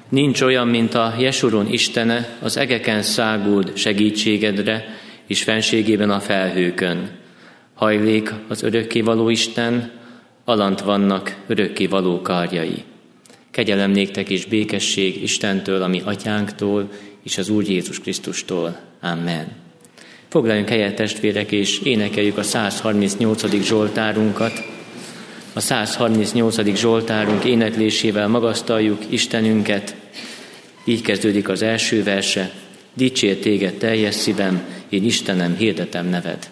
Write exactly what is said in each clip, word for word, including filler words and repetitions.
Nincs olyan, mint a Jesurun Istene, az egeken száguld segítségedre, és fenségében a felhőkön. Hajlék az örökkévaló Isten, alant vannak örökkévaló karjai. Kegyelem néktek és békesség Istentől, a mi atyánktól, és az Úr Jézus Krisztustól. Amen. Foglaljunk helyet, testvérek, és énekeljük a száz harmincnyolcadik zsoltárunkat. A száz harmincnyolcadik zsoltárunk éneklésével magasztaljuk Istenünket. Így kezdődik az első verse. Dicsér téged teljes szívem, én Istenem, hirdetem neved.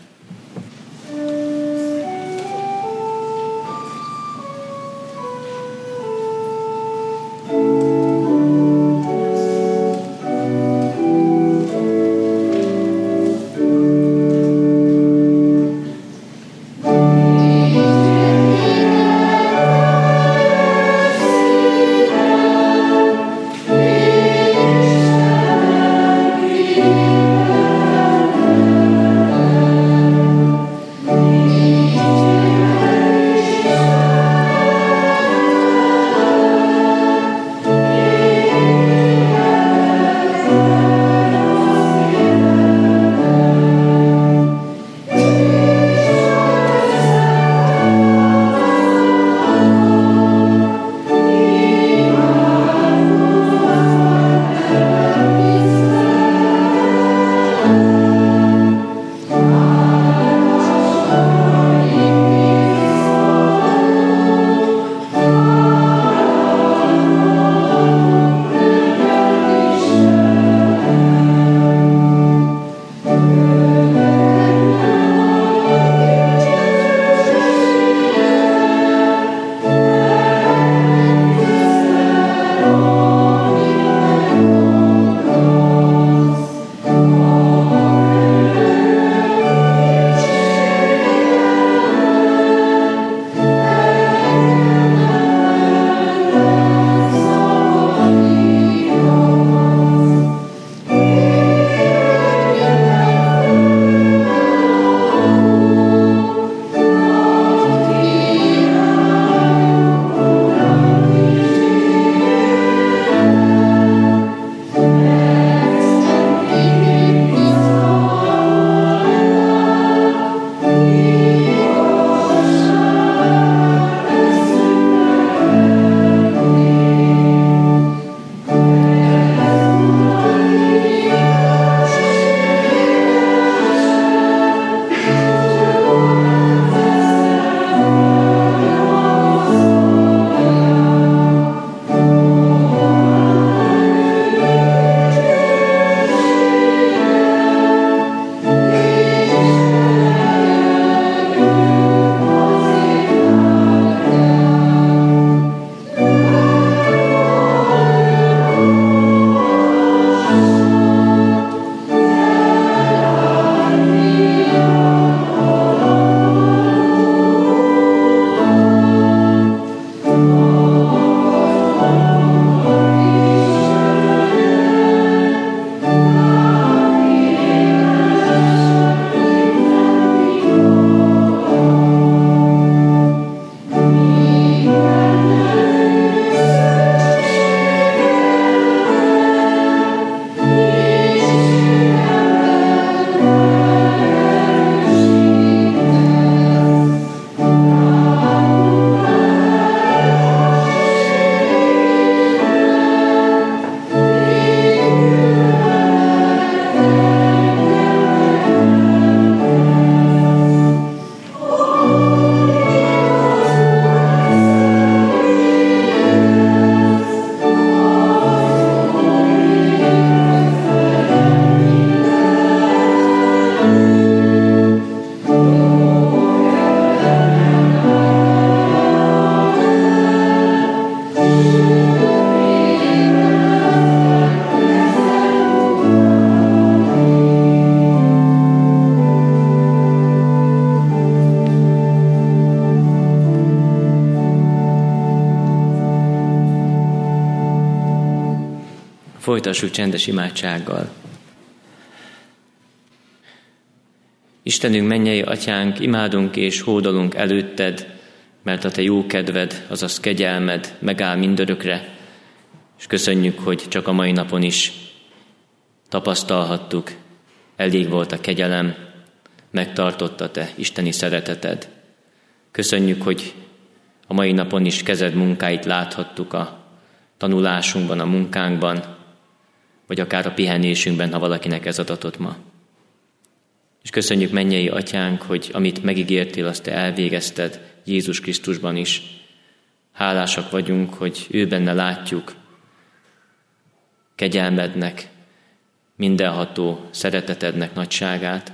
Folytassuk csendes imádsággal. Istenünk, mennyei atyánk, imádunk és hódolunk előtted, mert a te jó kedved, azaz kegyelmed megáll mindörökre, és köszönjük, hogy csak a mai napon is tapasztalhattuk, elég volt a kegyelem, megtartotta te isteni szereteted. Köszönjük, hogy a mai napon is kezed munkáit láthattuk a tanulásunkban, a munkánkban, vagy akár a pihenésünkben, ha valakinek ez adatott ma. És köszönjük, mennyei Atyánk, hogy amit megígértél, azt te elvégezted Jézus Krisztusban is. Hálásak vagyunk, hogy ő benne látjuk kegyelmednek, mindenható szeretetednek nagyságát.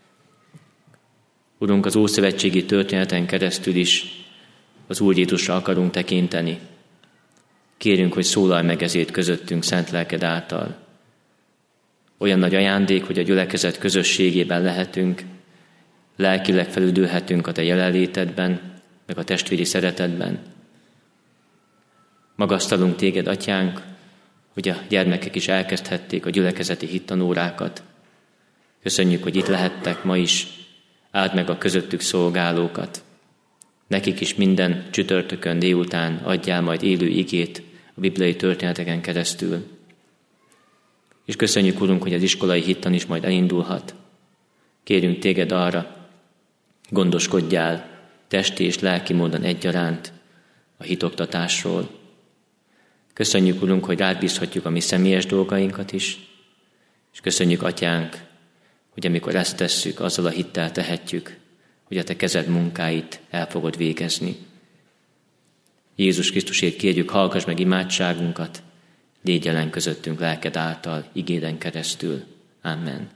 Urunk, az ószövetségi történeten keresztül is az Úr Jézusra akarunk tekinteni. Kérünk, hogy szólalj meg ezért közöttünk szent lelked által. Olyan nagy ajándék, hogy a gyülekezet közösségében lehetünk, lelkileg felüdülhetünk a te jelenlétedben, meg a testvéri szeretetben. Magasztalunk téged, Atyánk, hogy a gyermekek is elkezdhették a gyülekezeti hittanórákat. Köszönjük, hogy itt lehettek ma is, áld meg a közöttük szolgálókat. Nekik is minden csütörtökön délután adjál majd élő igét a bibliai történeteken keresztül. És köszönjük, Urunk, hogy az iskolai hittan is majd elindulhat. Kérünk téged arra, gondoskodjál testi és lelki módon egyaránt a hitoktatásról. Köszönjük, Urunk, hogy rád bízhatjuk a mi személyes dolgainkat is, és köszönjük, Atyánk, hogy amikor ezt tesszük, azzal a hittel tehetjük, hogy a te kezed munkáit el fogod végezni. Jézus Krisztusért kérjük, hallgass meg imádságunkat, légy jelen közöttünk lelked által, igéden keresztül. Amen.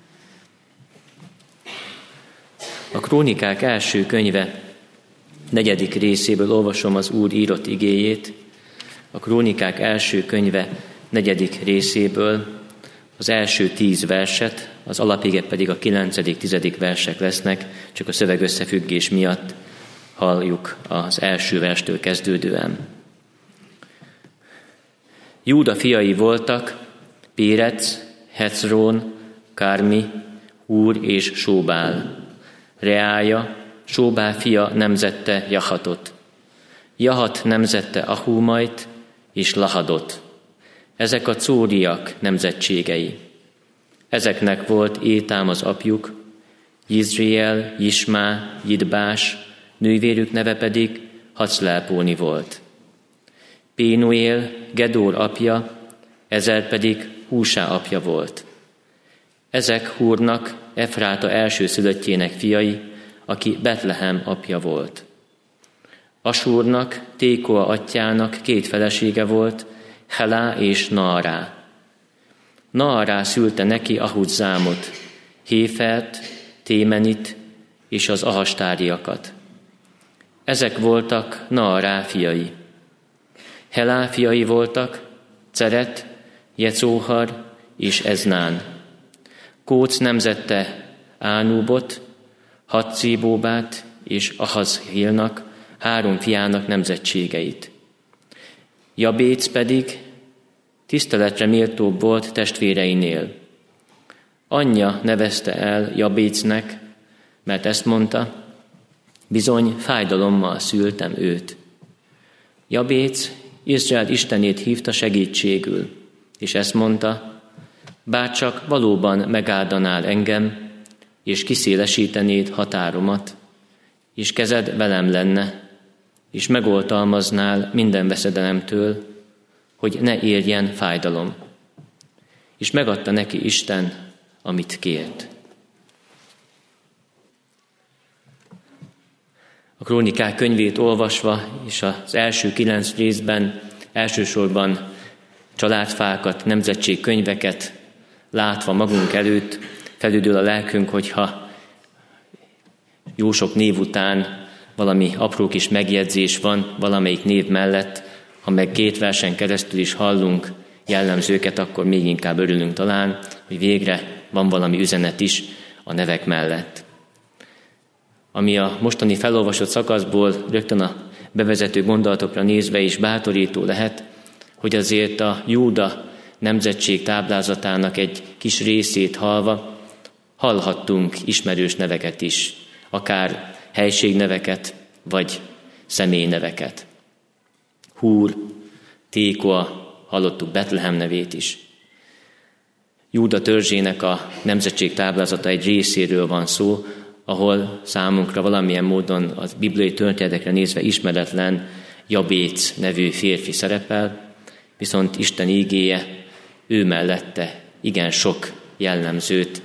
A Krónikák első könyve negyedik részéből olvasom az Úr írott igéjét. A Krónikák első könyve negyedik részéből az első tíz verset, az alapige pedig a kilencedik, tizedik versek lesznek, csak a szövegösszefüggés miatt halljuk az első verstől kezdődően. Júda fiai voltak Pérec, Hecrón, Kármi, Húr és Sóbál. Reája, Sóbál fia nemzette Jahatot. Jahat nemzette Ahúmait és Lahadot. Ezek a córiak nemzetségei. Ezeknek volt Étám az apjuk, Jizriel, Jismá, Jidbás, nővérük neve pedig Haclelpóni volt. Pénuél, Gedór apja, Ezer pedig Húsá apja volt. Ezek Húrnak, Efráta elsőszülöttjének fiai, aki Betlehem apja volt. Asúrnak, Tékoa atyjának két felesége volt, Helá és Naará. Naará szülte neki Ahudzámot, Héfert, Témenit és az ahastáriakat. Ezek voltak Naará fiai. Helá fiai voltak Ceret, Jecóhar és Eznán. Kóc nemzette Ánúbot, Hatszébóbát és Ahazhélnak, három fiának nemzetségeit. Jabéc pedig tiszteletre méltóbb volt testvéreinél. Anyja nevezte el Jabécnek, mert ezt mondta, bizony fájdalommal szültem őt. Jabéc Izrael istenét hívta segítségül, és ezt mondta, bárcsak valóban megáldanál engem, és kiszélesítenéd határomat, és kezed velem lenne, és megoltalmaznál minden veszedelemtől, hogy ne érjen fájdalom. És megadta neki Isten, amit kért. A Krónikák könyvét olvasva, és az első kilenc részben elsősorban családfákat, nemzetségkönyveket látva magunk előtt, felüdül a lelkünk, hogyha jó sok név után valami apró kis megjegyzés van valamelyik név mellett, ha meg két versen keresztül is hallunk jellemzőket, akkor még inkább örülünk talán, hogy végre van valami üzenet is a nevek mellett. Ami a mostani felolvasott szakaszból rögtön a bevezető gondolatokra nézve is bátorító lehet, hogy azért a Júda nemzetség táblázatának egy kis részét hallva hallhattunk ismerős neveket is, akár helységneveket, vagy személyneveket. Húr, Tékoa, hallottuk Betlehem nevét is. Júda törzsének a nemzetség táblázata egy részéről van szó, ahol számunkra valamilyen módon az bibliai történetekre nézve ismeretlen Jabéc nevű férfi szerepel, viszont Isten ígéje ő mellette igen sok jellemzőt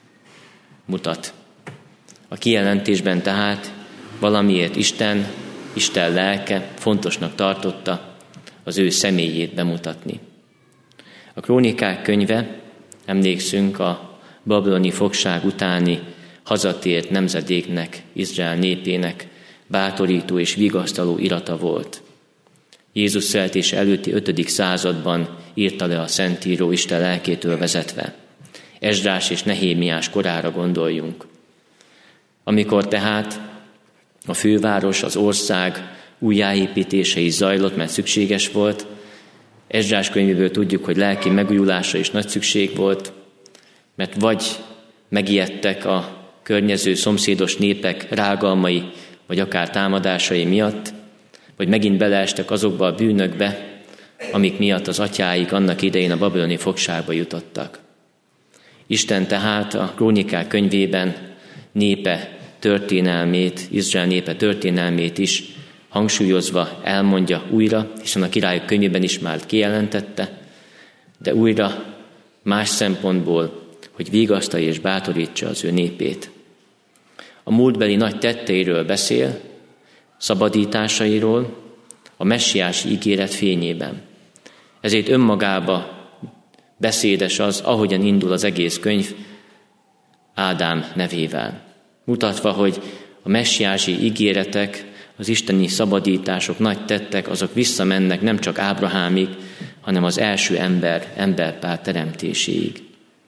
mutat. A kijelentésben tehát valamiért Isten, Isten lelke fontosnak tartotta az ő személyét bemutatni. A Krónikák könyve, emlékszünk, a babiloni fogság utáni hazatért nemzedéknek, Izrael népének bátorító és vigasztaló irata volt. Jézus születése előtti ötödik században írta le a Szentíró Isten lelkétől vezetve. Esdrás és Nehémiás korára gondoljunk. Amikor tehát a főváros, az ország újjáépítése is zajlott, mert szükséges volt, Esdrás könyvéből tudjuk, hogy lelki megújulásra is nagy szükség volt, mert vagy megijedtek a környező szomszédos népek rágalmai, vagy akár támadásai miatt, vagy megint beleestek azokba a bűnökbe, amik miatt az atyáik annak idején a babiloni fogságba jutottak. Isten tehát a Krónikák könyvében népe történelmét, Izrael népe történelmét is hangsúlyozva elmondja újra, hiszen a Királyok könyvében is már kijelentette, de újra más szempontból, hogy vigasztalja és bátorítsa az ő népét. A múltbeli nagy tetteiről beszél, szabadításairól, a messiási ígéret fényében. Ezért önmagába beszédes az, ahogyan indul az egész könyv Ádám nevével. Mutatva, hogy a messiási ígéretek, az isteni szabadítások, nagy tettek, azok visszamennek nem csak Ábrahámig, hanem az első ember, emberpár teremtéséig.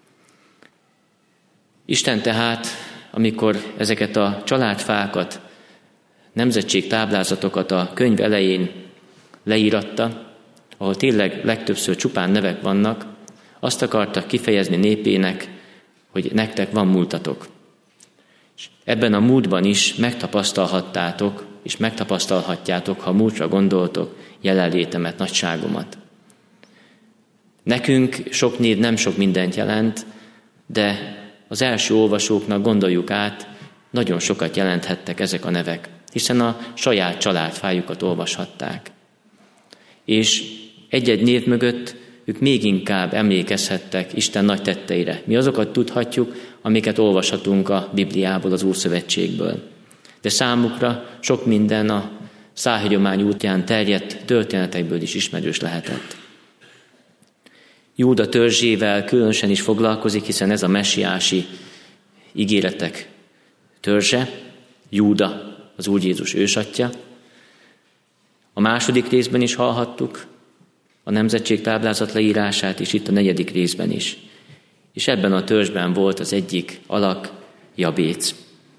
Isten tehát, amikor ezeket a családfákat, nemzetség táblázatokat a könyv elején leíratta, ahol tényleg legtöbbször csupán nevek vannak, azt akarta kifejezni népének, hogy nektek van múltatok. És ebben a múltban is megtapasztalhattátok, és megtapasztalhatjátok, ha múltra gondoltok, jelenlétemet, nagyságomat. Nekünk sok név nem sok mindent jelent, de az első olvasóknak gondoljuk át, nagyon sokat jelenthettek ezek a nevek, hiszen a saját családfájukat olvashatták. És egy-egy név mögött ők még inkább emlékezhettek Isten nagy tetteire. Mi azokat tudhatjuk, amiket olvashatunk a Bibliából, az Ószövetségből. De számukra sok minden a szájhagyomány útján terjedt történetekből is ismerős lehetett. Júda törzsével különösen is foglalkozik, hiszen ez a messiási ígéretek törzse, Júda az Úr Jézus ősatja. A második részben is hallhattuk a nemzetség táblázat leírását, és itt a negyedik részben is. És ebben a törzsben volt az egyik alak, Jabéc.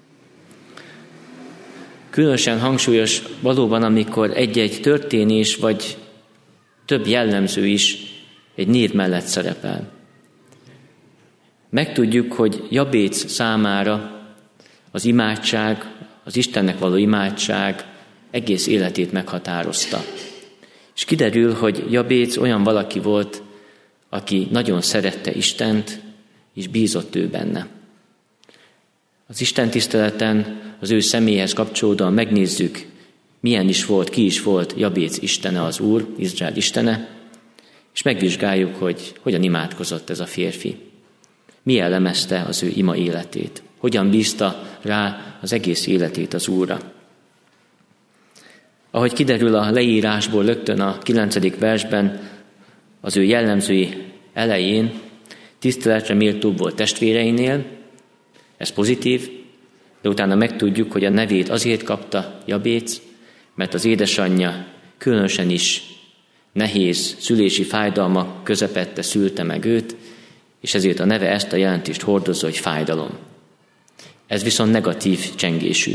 Különösen hangsúlyos valóban, amikor egy-egy történés, vagy több jellemző is egy név mellett szerepel. Megtudjuk, hogy Jabéc számára az imádság, az Istennek való imádság egész életét meghatározta. És kiderül, hogy Jabéc olyan valaki volt, aki nagyon szerette Istent, és bízott ő benne. Az Isten tiszteleten, az ő személyhez kapcsolódóan megnézzük, milyen is volt, ki is volt Jabéc istene, az Úr, Izrael istene, és megvizsgáljuk, hogy hogyan imádkozott ez a férfi. Mi jellemezte az ő ima életét? Hogyan bízta rá az egész életét az Úrra? Ahogy kiderül a leírásból rögtön a kilencedik versben, az ő jellemzői elején tiszteletre méltóbb volt testvéreinél, ez pozitív, de utána megtudjuk, hogy a nevét azért kapta Jabéc, mert az édesanyja különösen is nehéz szülési fájdalmak közepette szülte meg őt, és ezért a neve ezt a jelentést hordozza, hogy fájdalom. Ez viszont negatív csengésű.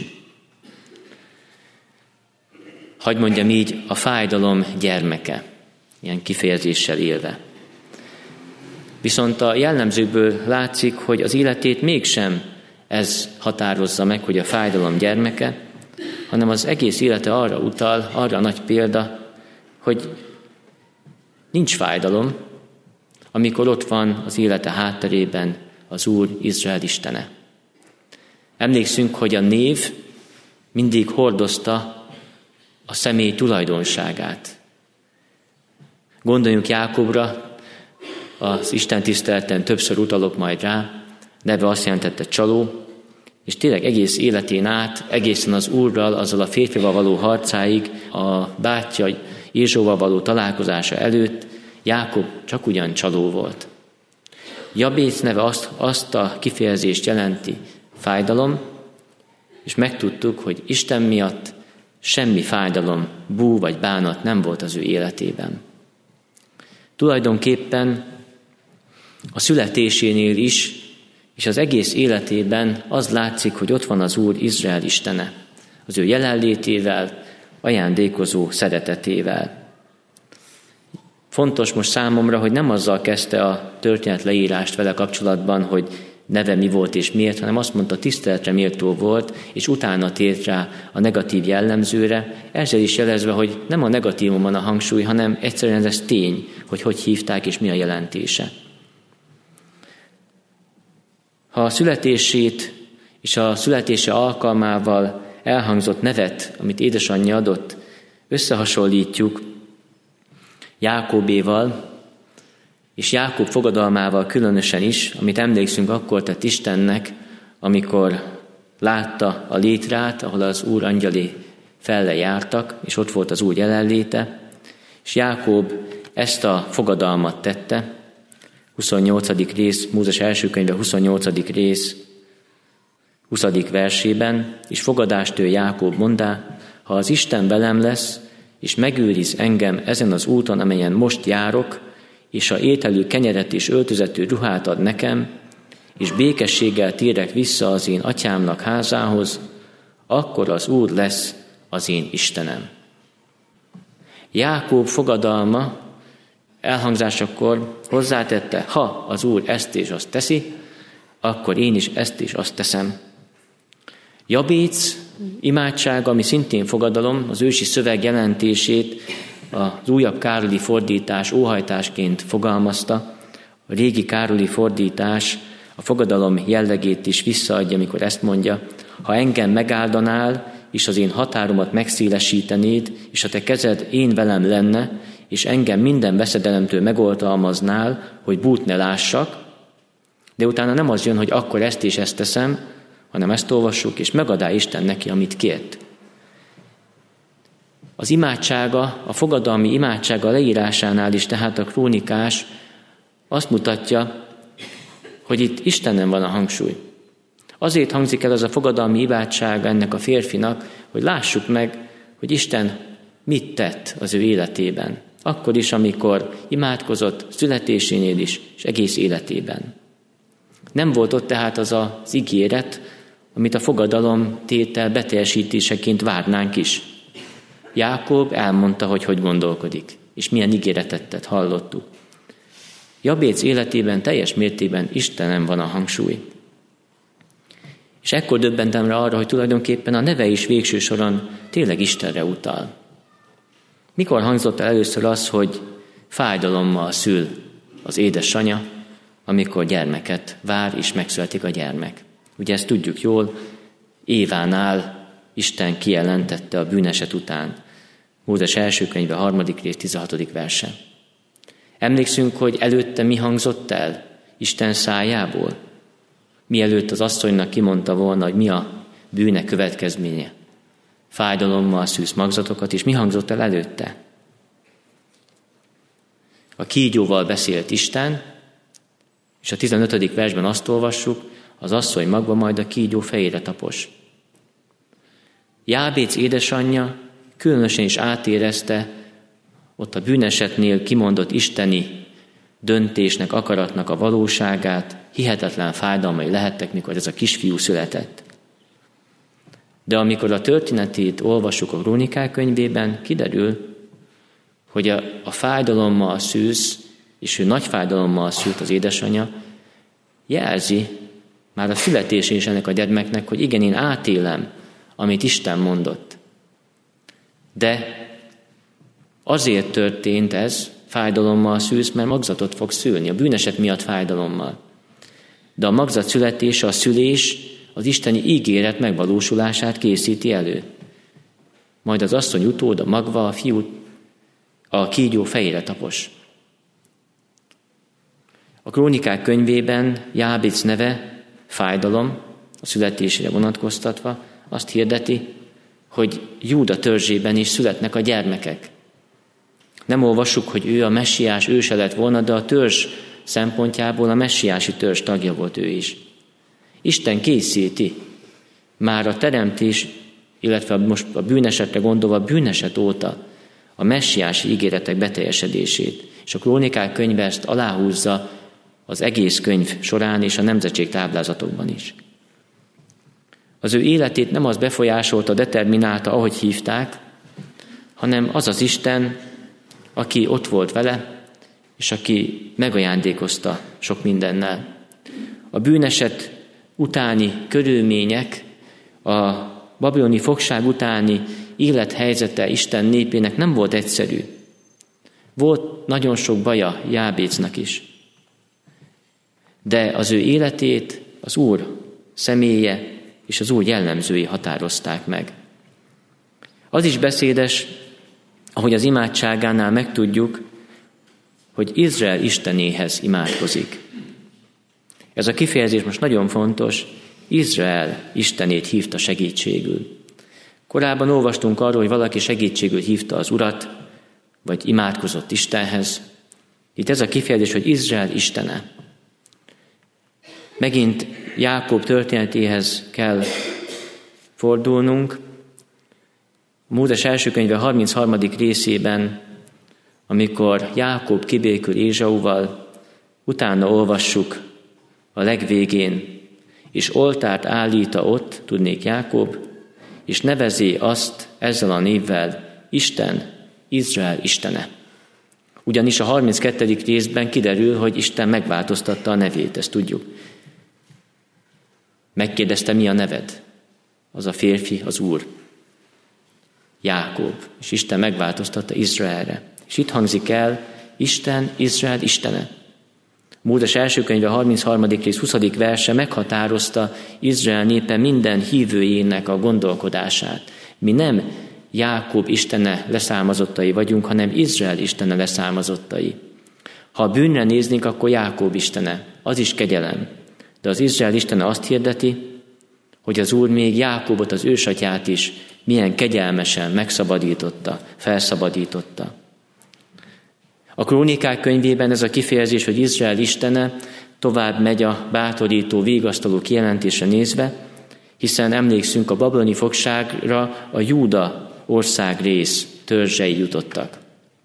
Hadd mondjam így, a fájdalom gyermeke, ilyen kifejezéssel élve. Viszont a jellemzőből látszik, hogy az életét mégsem ez határozza meg, hogy a fájdalom gyermeke, hanem az egész élete arra utal, arra nagy példa, hogy nincs fájdalom, amikor ott van az élete hátterében az Úr Izrael Istene. Emlékszünk, hogy a név mindig hordozta a személy tulajdonságát. Gondoljunk Jákobra, az Isten tiszteleten többször utalok majd rá, neve azt jelentette csaló, és tényleg egész életén át, egészen az Úrral, azzal a férfival való harcáig, a bátyja Ézsóval való találkozása előtt Jákob csak ugyan csaló volt. Jabéc neve azt, azt a kifejezést jelenti, fájdalom, és megtudtuk, hogy Isten miatt semmi fájdalom, bú vagy bánat nem volt az ő életében. Tulajdonképpen a születésénél is, és az egész életében az látszik, hogy ott van az Úr Izrael Istene, az ő jelenlétével, ajándékozó szeretetével. Fontos most számomra, hogy nem azzal kezdte a történet leírást vele kapcsolatban, hogy neve mi volt és miért, hanem azt mondta, tiszteletre méltó volt, és utána tért rá a negatív jellemzőre, ezzel is jelezve, hogy nem a negatívum van a hangsúly, hanem egyszerűen ez tény, hogy hogy hívták és mi a jelentése. Ha a születését és a születése alkalmával elhangzott nevet, amit édesanyja adott, összehasonlítjuk Jákobéval, és Jákob fogadalmával különösen is, amit emlékszünk, akkor tett Istennek, amikor látta a létrát, ahol az Úr angyali felle jártak, és ott volt az Úr jelenléte, és Jákob ezt a fogadalmat tette, huszonnyolcadik rész, Mózes első könyve huszonnyolcadik rész, huszadik versében, és fogadást ő Jákob mondá, ha az Isten velem lesz, és megőriz engem ezen az úton, amelyen most járok, és a ételű kenyeret és öltözetű ruhát ad nekem, és békességgel térek vissza az én atyámnak házához, akkor az Úr lesz az én Istenem. Jákob fogadalma elhangzásakor hozzátette, ha az Úr ezt és azt teszi, akkor én is ezt és azt teszem. Jabéc imádsága, ami szintén fogadalom, az ősi szöveg jelentését az újabb károli fordítás óhajtásként fogalmazta. A régi károli fordítás a fogadalom jellegét is visszaadja, amikor ezt mondja, ha engem megáldanál, és az én határomat megszélesítenéd, és a te kezed én velem lenne, és engem minden veszedelemtől megoltalmaznál, hogy bút ne lássak, de utána nem az jön, hogy akkor ezt és ezt teszem, hanem ezt olvassuk, és megadá Isten neki, amit kért. Az imádsága, a fogadalmi imádsága leírásánál is, tehát a krónikás azt mutatja, hogy itt Istennen van a hangsúly. Azért hangzik el az a fogadalmi imádsága ennek a férfinak, hogy lássuk meg, hogy Isten mit tett az ő életében. Akkor is, amikor imádkozott, születésénél is, és egész életében. Nem volt ott tehát az az ígéret, amit a fogadalom tétel beteljesítéseként várnánk is. Jákob elmondta, hogy hogy gondolkodik, és milyen ígéretet tett, hallottuk. Jabéc életében teljes mértékben Istenem van a hangsúly. És ekkor döbbentem rá arra, hogy tulajdonképpen a neve is végső soron tényleg Istenre utal. Mikor hangzott el először az, hogy fájdalommal szül az édesanya, amikor gyermeket vár, és megszületik a gyermek? Ugye ezt tudjuk jól, Évánál Isten kijelentette a bűneset után. Mózes első könyve, harmadik rész, tizenhatodik verse. Emlékszünk, hogy előtte mi hangzott el Isten szájából? Mielőtt az asszonynak kimondta volna, hogy mi a bűne következménye. Fájdalommal szűz magzatokat, és mi hangzott el előtte? A kígyóval beszélt Isten, és a tizenötödik versben azt olvassuk, az asszony magva majd a kígyó fejére tapos. Jábéc édesanyja különösen is átérezte ott a bűnesetnél kimondott isteni döntésnek, akaratnak a valóságát, hihetetlen fájdalmai lehettek, mikor ez a kisfiú született. De amikor a történetét olvassuk a Krónikák könyvében, kiderül, hogy a, a fájdalommal szűz, és ő nagy fájdalommal szült az édesanyja, jelzi már a születésén is ennek a gyermeknek, hogy igen, én átélem, amit Isten mondott. De azért történt ez fájdalommal szülsz, mert magzatot fog szülni, a bűneset miatt fájdalommal. De a magzat születése, a szülés az isteni ígéret megvalósulását készíti elő. Majd az asszony utód, a magva, a fiú, a kígyó fejére tapos. A Krónikák könyvében Jábéc neve, fájdalom, a születésére vonatkoztatva, azt hirdeti, hogy Júda törzsében is születnek a gyermekek. Nem olvassuk, hogy ő a messiás őse lett volna, de a törzs szempontjából a messiási törzs tagja volt ő is. Isten készíti már a teremtés, illetve most a bűnesetre gondolva, a bűneset óta a messiási ígéretek beteljesedését. És a Krónikák könyve ezt aláhúzza az egész könyv során és a nemzetség táblázatokban is. Az ő életét nem az befolyásolta, determinálta, ahogy hívták, hanem az az Isten, aki ott volt vele, és aki megajándékozta sok mindennel. A bűneset utáni körülmények, a babiloni fogság utáni élethelyzete Isten népének nem volt egyszerű. Volt nagyon sok baja Jábécnak is. De az ő életét az Úr személye és az Úr jellemzői határozták meg. Az is beszédes, ahogy az imádságánál megtudjuk, hogy Izrael Istenéhez imádkozik. Ez a kifejezés most nagyon fontos, Izrael Istenét hívta segítségül. Korábban olvastunk arról, hogy valaki segítségül hívta az Urat, vagy imádkozott Istenhez. Itt ez a kifejezés, hogy Izrael Istene. Megint Jákob történetéhez kell fordulnunk. Mózes első könyve harmincharmadik részében, amikor Jákob kibékül Ézsauval, utána olvassuk a legvégén, és oltárt állít ott, tudnék Jákob, és nevezi azt ezzel a névvel, Isten, Izrael Istene. Ugyanis a harminckettedik részben kiderül, hogy Isten megváltoztatta a nevét, ezt tudjuk. Megkérdezte, mi a neved? Az a férfi, az Úr. Jákob. És Isten megváltoztatta Izraelre. És itt hangzik el, Isten, Izrael Istene. Mózes első könyve harmincharmadik rész huszadik verse meghatározta Izrael népe minden hívőjének a gondolkodását. Mi nem Jákob Istene leszármazottai vagyunk, hanem Izrael Istene leszármazottai. Ha a bűnre néznénk, akkor Jákob Istene, az is kegyelem. De az Izrael Istene azt hirdeti, hogy az Úr még Jákobot, az ősatyát is milyen kegyelmesen megszabadította, felszabadította. A Krónikák könyvében ez a kifejezés, hogy Izrael Istene, tovább megy a bátorító, vigasztaló kijelentésre nézve, hiszen emlékszünk, a babiloni fogságra a Júda országrész törzsei jutottak.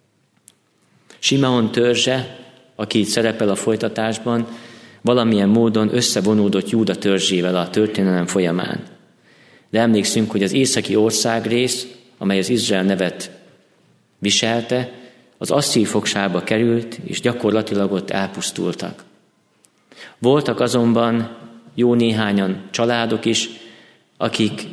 Simeon törzse, aki itt szerepel a folytatásban, valamilyen módon összevonódott Júda törzsével a történelem folyamán. De emlékszünk, hogy az északi országrész, amely az Izrael nevet viselte, az asszír fogságba került, és gyakorlatilag ott elpusztultak. Voltak azonban jó néhányan családok is, akik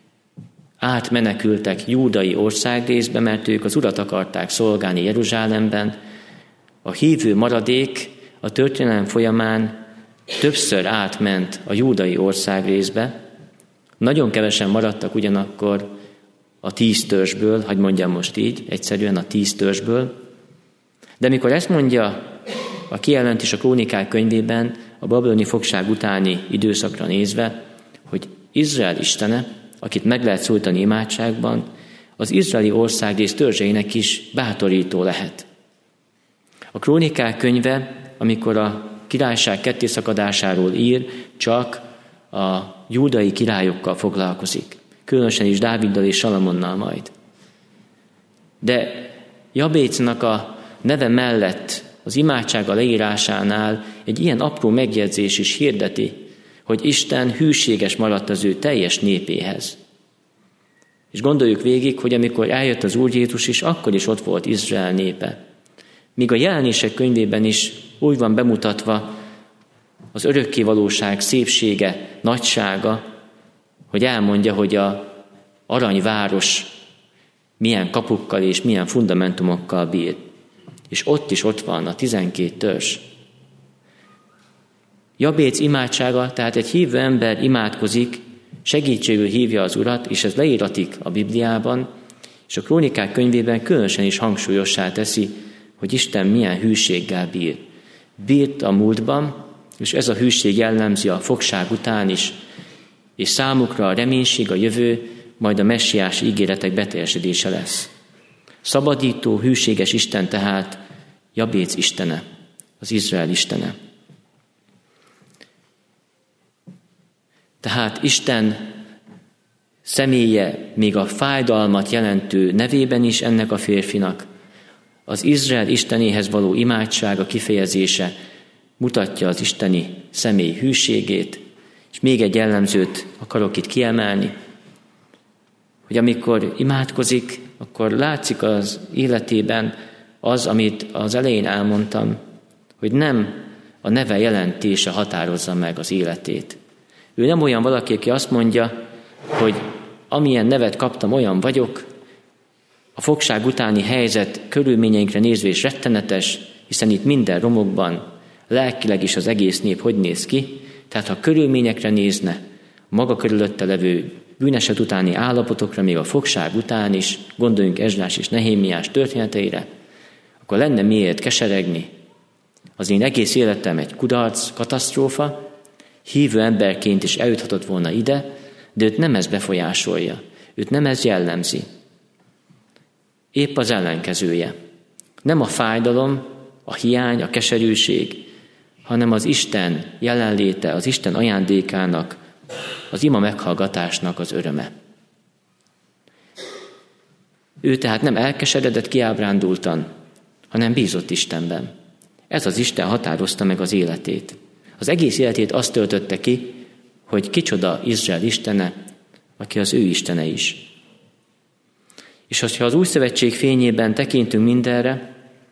átmenekültek júdai országrészbe, mert ők az Urat akarták szolgálni Jeruzsálemben. A hívő maradék a történelem folyamán többször átment a júdai országrészbe. Nagyon kevesen maradtak ugyanakkor a tíz törzsből, hadd mondjam most így, egyszerűen a tíz törzsből. De mikor ezt mondja a kijelentés a Krónikák könyvében, a babiloni fogság utáni időszakra nézve, hogy Izrael Istene, akit meg lehet szólítani imádságban, az izraeli országrész törzseinek is bátorító lehet. A Krónikák könyve, amikor a királyság kettészakadásáról ír, csak a júdai királyokkal foglalkozik. Különösen is Dáviddal és Salamonnal majd. De Jabécnak a neve mellett az imádsága leírásánál egy ilyen apró megjegyzés is hirdeti, hogy Isten hűséges maradt az ő teljes népéhez. És gondoljuk végig, hogy amikor eljött az Úr Jézus is, akkor is ott volt Izrael népe. Míg a Jelenések könyvében is úgy van bemutatva az örökkévalóság szépsége, nagysága, hogy elmondja, hogy a aranyváros milyen kapukkal és milyen fundamentumokkal bír. és ott is ott van a tizenkét törzs. Jabéc imádsága, tehát egy hívő ember imádkozik, segítségül hívja az Urat, és ez leíratik a Bibliában, és a Krónikák könyvében különösen is hangsúlyossá teszi, hogy Isten milyen hűséggel bír. Bírt a múltban, és ez a hűség jellemzi a fogság után is, és számukra a reménység, a jövő, majd a messiás ígéretek beteljesedése lesz. Szabadító, hűséges Isten tehát Jabéc istene, az Izrael istene. Tehát Isten személye még a fájdalmat jelentő nevében is ennek a férfinak, az Izrael istenéhez való imádsága kifejezése mutatja az isteni személy hűségét, és még egy jellemzőt akarok itt kiemelni, hogy amikor imádkozik, akkor látszik az életében az, amit az elején elmondtam, hogy nem a neve jelentése határozza meg az életét. Ő nem olyan valaki, aki azt mondja, hogy amilyen nevet kaptam, olyan vagyok, a fogság utáni helyzet körülményeinkre nézve is rettenetes, hiszen itt minden romokban, lelkileg is az egész nép hogy néz ki, tehát ha körülményekre nézne, maga körülötte levő bűneset utáni állapotokra, még a fogság után is, gondoljunk Ezrás és Nehémiás történeteire, akkor lenne miért keseregni. Az én egész életem egy kudarc, katasztrófa, hívő emberként is eljuthatott volna ide, de őt nem ez befolyásolja, őt nem ez jellemzi. Épp az ellenkezője. Nem a fájdalom, a hiány, a keserűség, hanem az Isten jelenléte, az Isten ajándékának, az ima meghallgatásnak az öröme. Ő tehát nem elkeseredett, kiábrándultan, hanem bízott Istenben. Ez az Isten határozta meg az életét. Az egész életét azt töltötte ki, hogy kicsoda Izrael istene, aki az ő istene is. És hogyha az új szövetség fényében tekintünk mindenre,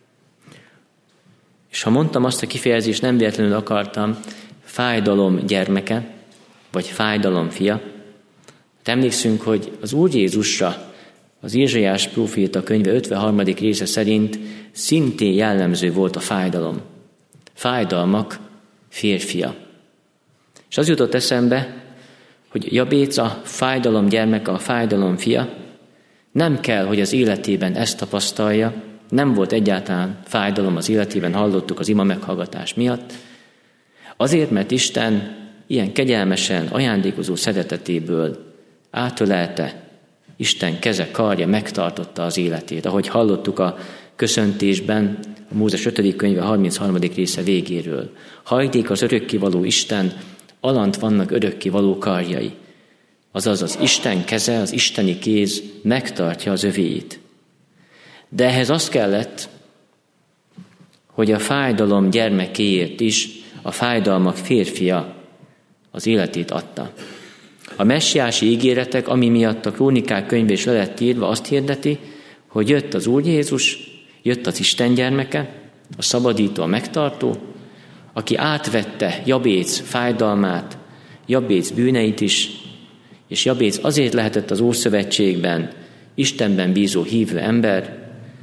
és ha mondtam azt a kifejezést, nem véletlenül akartam, fájdalom gyermeke, vagy fájdalom fia, emlékszünk, hogy az Úr Jézusra az Ézsaiás próféta könyve ötvenharmadik része szerint szintén jellemző volt a fájdalom. Fájdalmak férfia. És az jutott eszembe, hogy Jabéc a fájdalom gyermeke, a fájdalom fia, nem kell, hogy az életében ezt tapasztalja, nem volt egyáltalán fájdalom az életében, hallottuk az ima meghallgatás miatt, azért, mert Isten ilyen kegyelmesen, ajándékozó szeretetéből átölelte, Isten keze, karja megtartotta az életét. Ahogy hallottuk a köszöntésben, a Mózes ötödik könyve harmincharmadik része végéről. Hajték az örökkévaló Isten, alant vannak örökkévaló karjai. Azaz az Isten keze, az isteni kéz megtartja az övéit. De ehhez az kellett, hogy a fájdalom gyermekéért is a fájdalmak férfia az életét adta. A messiási ígéretek, ami miatt a Krónikák könyve is le lett írva, azt hirdeti, hogy jött az Úr Jézus, jött az Isten gyermeke, a szabadító, a megtartó, aki átvette Jabéc fájdalmát, Jabéc bűneit is, és Jabéc azért lehetett az Ószövetségben Istenben bízó hívő ember,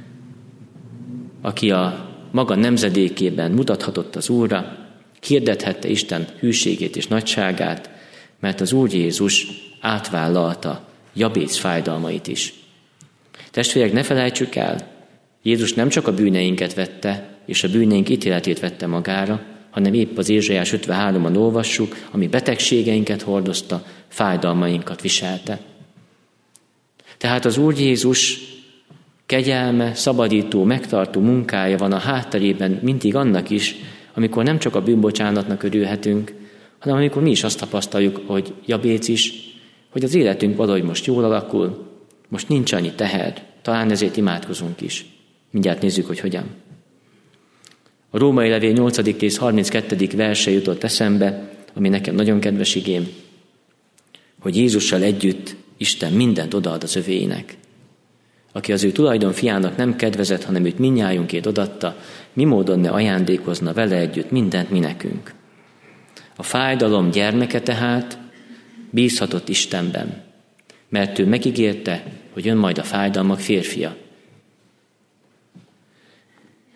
aki a maga nemzedékében mutathatott az Úrra, hirdethette Isten hűségét és nagyságát, mert az Úr Jézus átvállalta Jabéc fájdalmait is. Testvérek, ne felejtsük el, Jézus nem csak a bűneinket vette, és a bűneink ítéletét vette magára, hanem épp az Ézsaiás ötvenháromban olvassuk, ami betegségeinket hordozta, fájdalmainkat viselte. Tehát az Úr Jézus kegyelme, szabadító, megtartó munkája van a hátterében mindig annak is, amikor nem csak a bűnbocsánatnak örülhetünk, hanem amikor mi is azt tapasztaljuk, hogy Jabéc is, hogy az életünk valahogy most jól alakul, most nincs annyi teher, talán ezért imádkozunk is. Mindjárt nézzük, hogy hogyan. A Római levél nyolcadik rész harminckettedik verse jutott eszembe, ami nekem nagyon kedves igém, hogy Jézussal együtt Isten mindent odaad az övéinek. Aki az ő tulajdon fiának nem kedvezett, hanem őt mindnyájunkért odatta, mi módon ne ajándékozna vele együtt mindent mi nekünk. A fájdalom gyermeke tehát bízhatott Istenben, mert ő megígérte, hogy jön majd a fájdalmak férfia.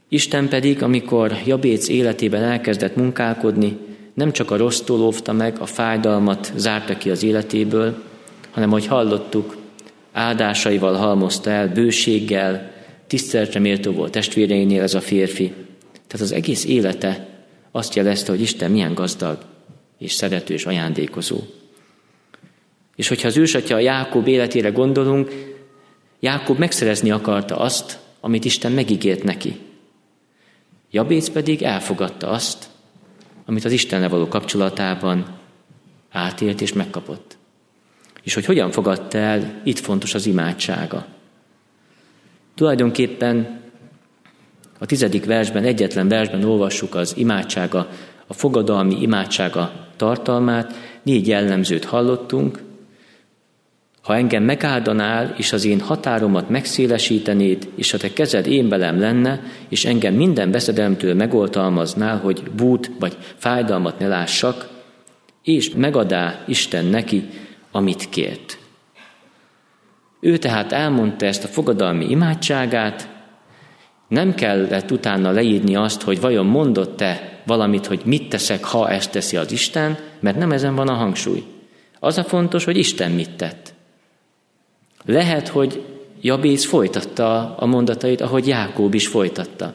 Isten pedig, amikor Jabéc életében elkezdett munkálkodni, nem csak a rossztól óvta meg, a fájdalmat zárta ki az életéből, hanem, ahogy hallottuk, áldásaival halmozta el, bőséggel, tiszteletre méltó volt testvéreinél ez a férfi. Tehát az egész élete azt jelezte, hogy Isten milyen gazdag, és szerető, és ajándékozó. És hogyha az ősatya Jákob életére gondolunk, Jákob megszerezni akarta azt, amit Isten megígért neki. Jabéc pedig elfogadta azt, amit az Istennel való kapcsolatában átélt és megkapott. És hogy hogyan fogadta el, itt fontos az imádsága. Tulajdonképpen a tizedik versben, egyetlen versben olvassuk az imádsága, a fogadalmi imádsága tartalmát, négy jellemzőt hallottunk. Ha engem megáldanál, és az én határomat megszélesítenéd, és ha te kezed én velem lenne, és engem minden veszedelemtől megoltalmaznál, hogy bút vagy fájdalmat ne lássak, és megadá Isten neki, amit kért. Ő tehát elmondta ezt a fogadalmi imádságát, nem kellett utána leírni azt, hogy vajon mondott-e valamit, hogy mit teszek, ha ezt teszi az Isten, mert nem ezen van a hangsúly. Az a fontos, hogy Isten mit tett. Lehet, hogy Jabéc folytatta a mondatait, ahogy Jákob is folytatta.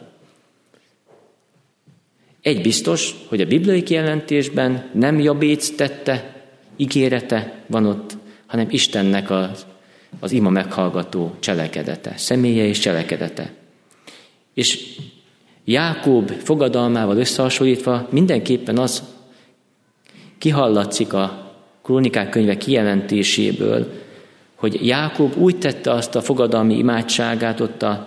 Egy biztos, hogy a bibliai kijelentésben nem Jabéc tette, ígérete van ott, hanem Istennek az, az ima meghallgató cselekedete, személye és cselekedete. És Jákob fogadalmával összehasonlítva mindenképpen az kihallatszik a Krónikák könyve kijelentéséből, hogy Jákob úgy tette azt a fogadalmi imádságát ott a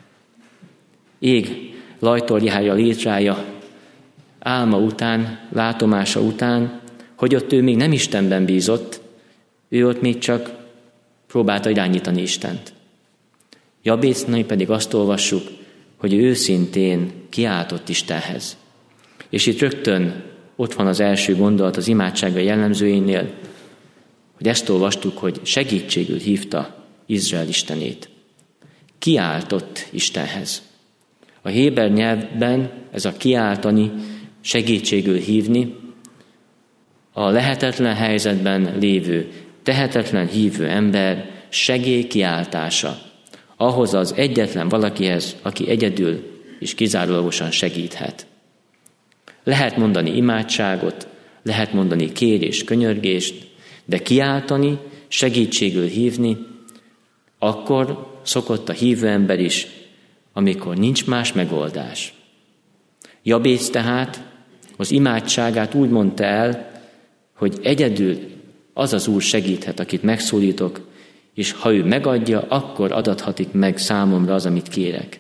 ég lajtorjája, létrája álma után, látomása után, hogy ott ő még nem Istenben bízott, ő ott még csak próbálta irányítani Istent. Jabécnél pedig azt olvassuk, hogy ő őszintén kiáltott Istenhez. És itt rögtön ott van az első gondolat az imádsága jellemzőjénél, hogy ezt olvastuk, hogy segítségül hívta Izrael Istenét. Kiáltott Istenhez. A héber nyelvben ez a kiáltani, segítségül hívni, a lehetetlen helyzetben lévő, tehetetlen hívő ember segély kiáltása ahhoz az egyetlen valakihez, aki egyedül és kizárólagosan segíthet. Lehet mondani imádságot, lehet mondani kérés, könyörgést, de kiáltani, segítségül hívni, akkor szokott a hívő ember is, amikor nincs más megoldás. Jabéc tehát az imádságát úgy mondta el, hogy egyedül az az Úr segíthet, akit megszólítok, és ha ő megadja, akkor adathatik meg számomra az, amit kérek.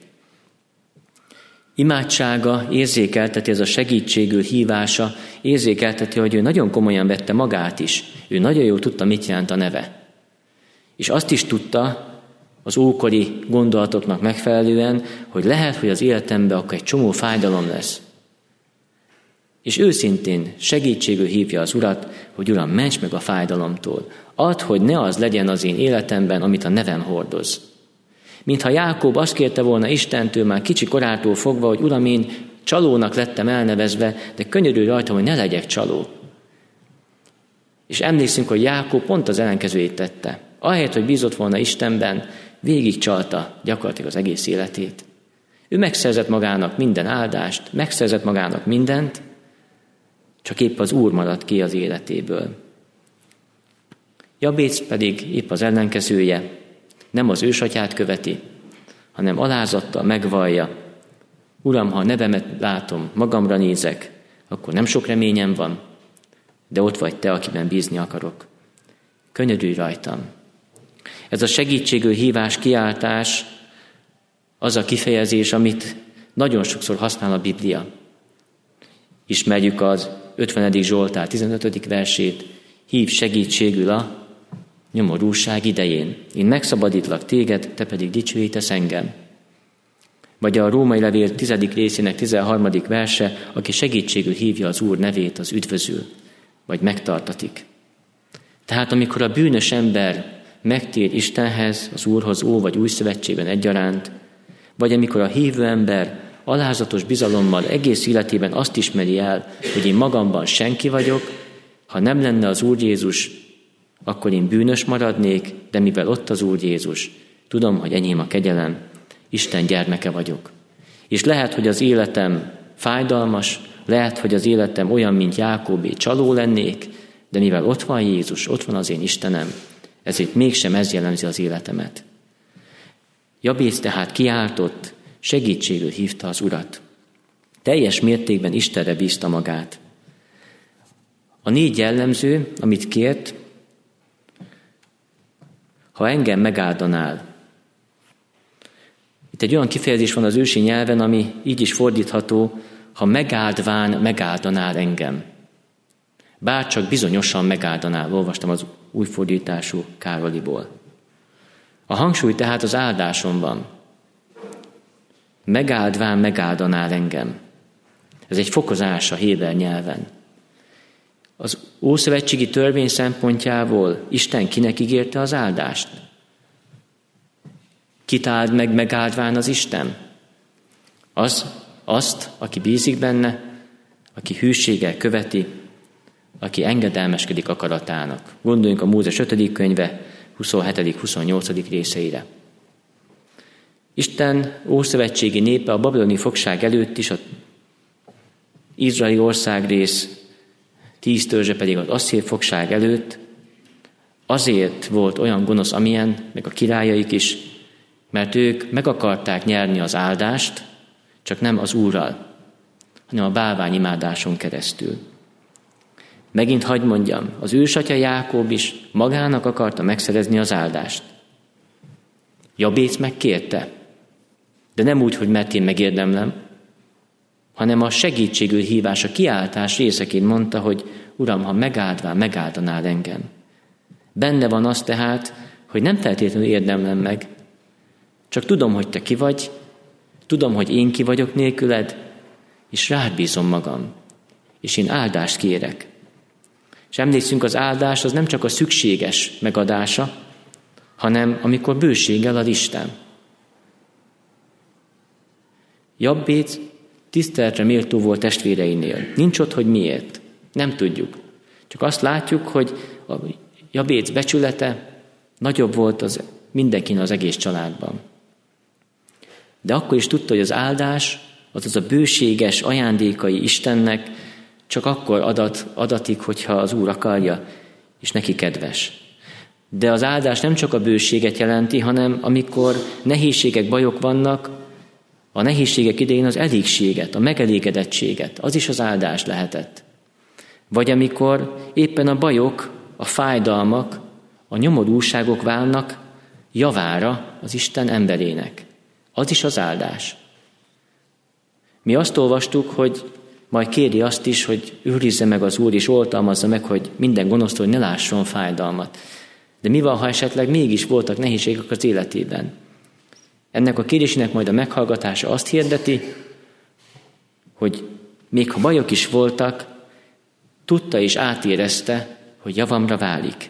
Imádsága érzékelteti, ez a segítségül hívása, érzékelteti, hogy ő nagyon komolyan vette magát is. Ő nagyon jól tudta, mit jelent a neve. És azt is tudta, az ókori gondolatoknak megfelelően, hogy lehet, hogy az életemben akkor egy csomó fájdalom lesz. És őszintén segítségül hívja az Urat, hogy Uram, ments meg a fájdalomtól. Add, hogy ne az legyen az én életemben, amit a nevem hordoz. Mintha Jákob azt kérte volna Istentől már kicsi korától fogva, hogy Uram, én csalónak lettem elnevezve, de könyörülj rajtam, hogy ne legyek csaló. És emlékszünk, hogy Jákob pont az ellenkezőjét tette. Ahelyett, hogy bízott volna Istenben, végig csalta gyakorlatilag az egész életét. Ő megszerzett magának minden áldást, megszerzett magának mindent, csak épp az Úr maradt ki az életéből. Jabéc pedig épp az ellenkezője, nem az ősatyát követi, hanem alázattal megvallja. Uram, ha a nevemet látom, magamra nézek, akkor nem sok reményem van, de ott vagy te, akiben bízni akarok. Könyörülj rajtam. Ez a segítségül hívás, kiáltás az a kifejezés, amit nagyon sokszor használ a Biblia. Ismerjük az ötvenedik Zsoltár tizenötödik versét, hív segítségül a nyomorúság idején. Én megszabadítlak téged, te pedig dicsőítesz engem. Vagy a Római levél tizedik részének tizenharmadik verse, aki segítségül hívja az Úr nevét, az üdvözül, vagy megtartatik. Tehát amikor a bűnös ember megtér Istenhez, az Úrhoz, Ó vagy Új Szövetségben egyaránt, vagy amikor a hívő ember alázatos bizalommal egész életében azt ismeri el, hogy én magamban senki vagyok, ha nem lenne az Úr Jézus, akkor én bűnös maradnék, de mivel ott az Úr Jézus, tudom, hogy enyém a kegyelem, Isten gyermeke vagyok. És lehet, hogy az életem fájdalmas, lehet, hogy az életem olyan, mint Jákóbé, csaló lennék, de mivel ott van Jézus, ott van az én Istenem, ezért mégsem ez jellemzi az életemet. Jabész tehát kiáltott, segítségül hívta az Urat. Teljes mértékben Istenre bízta magát. A négy jellemző, amit kért, ha engem megáldanál. Itt egy olyan kifejezés van az ősi nyelven, ami így is fordítható, ha megáldván megáldanál engem. Bárcsak bizonyosan megáldanál, olvastam az új fordítású Károliból. A hangsúly tehát az áldáson van. Megáldván megáldanál engem. Ez egy fokozás a héber nyelven. Az ószövetségi törvény szempontjából Isten kinek ígérte az áldást? Kit áld meg megáldván az Isten? Az, azt, aki bízik benne, aki hűséggel követi, aki engedelmeskedik akaratának. Gondoljunk a Mózes ötödik könyve huszonhetedik huszonnyolcadik részeire. Isten ószövetségi népe a babiloni fogság előtt is, az izraeli országrész tíz törzse pedig az asszír fogság előtt azért volt olyan gonosz, amilyen, meg a királyaik is, mert ők meg akarták nyerni az áldást, csak nem az Úrral, hanem a bálványimádáson keresztül. Megint hadd mondjam, az ősatya Jákob is magának akarta megszerezni az áldást. Jabész megkérte, de nem úgy, hogy mert én megérdemlem, hanem a segítségül hívás, a kiáltás részeként mondta, hogy Uram, ha megáldván, megáldanál engem. Benne van az tehát, hogy nem feltétlenül érdemlem meg, csak tudom, hogy te ki vagy, tudom, hogy én ki vagyok nélküled, és rád bízom magam, és én áldást kérek. És emlékszünk, az áldás az nem csak a szükséges megadása, hanem amikor bőséggel ad Isten. Jabész tiszteletre méltó volt testvéreinél. Nincs ott, hogy miért. Nem tudjuk. Csak azt látjuk, hogy a Jabész becsülete nagyobb volt az mindenkin az egész családban. De akkor is tudta, hogy az áldás, azaz a bőséges ajándékai Istennek csak akkor adat, adatik, hogyha az Úr akarja, és neki kedves. De az áldás nem csak a bőséget jelenti, hanem amikor nehézségek, bajok vannak, a nehézségek idején az elégséget, a megelégedettséget, az is az áldás lehetett. Vagy amikor éppen a bajok, a fájdalmak, a nyomorúságok válnak javára az Isten emberének. Az is az áldás. Mi azt olvastuk, hogy majd kéri azt is, hogy őrizze meg az Úr, és oltalmazza meg, hogy minden gonosztól, hogy ne lásson fájdalmat. De mi van, ha esetleg mégis voltak nehézségek az életében? Ennek a kérésének majd a meghallgatása azt hirdeti, hogy még ha bajok is voltak, tudta és átérezte, hogy javamra válik.